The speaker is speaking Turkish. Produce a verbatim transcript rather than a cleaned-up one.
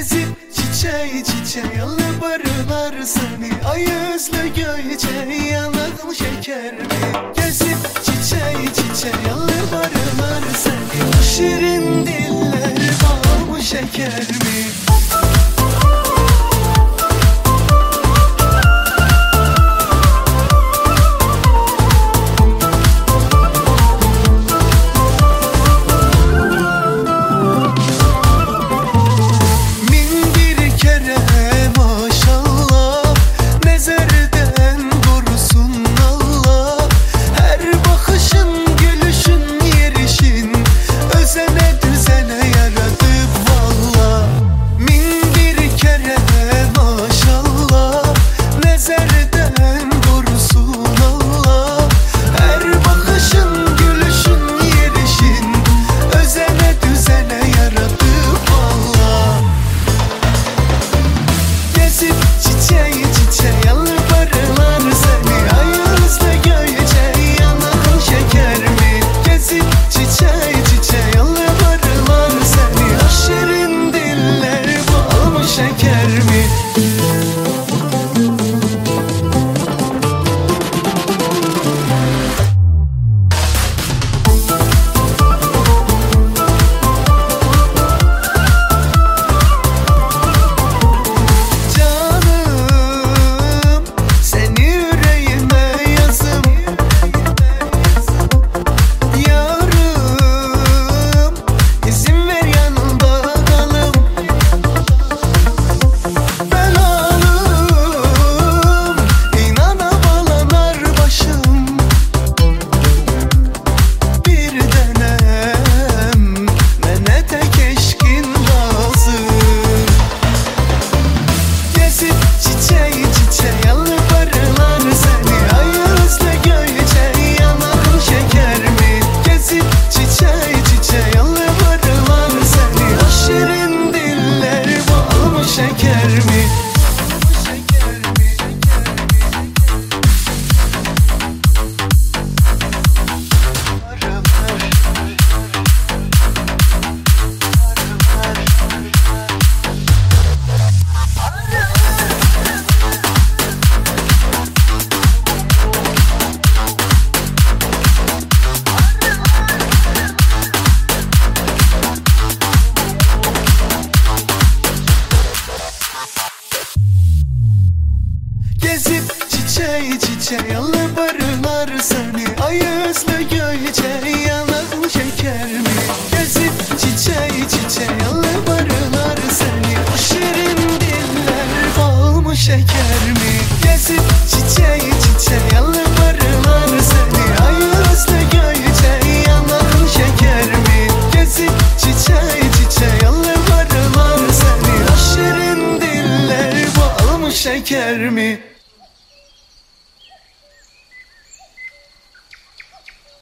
Gezip çiçeği çiçeği alıp arılar seni. Ay yüzlü göyçe yanağım şeker mi? Gezip çiçeği çiçeği alıp arılar seni. Şirin diller bal mı şeker mi? Gezip çiçeği çiçeği alıp arılar seni. Ay yüzlü göyçe yanağım şeker mi? Gezip çiçeği çiçeği alıp arılar seni. O şirin diller bal mı şeker mi? Gezip çiçeği çiçeği alıp arılar seni. Ay yüzlü göyçe yanağım şeker mi? Gezip çiçeği çiçeği alıp arılar seni. O şirin diller bal mı şeker mi?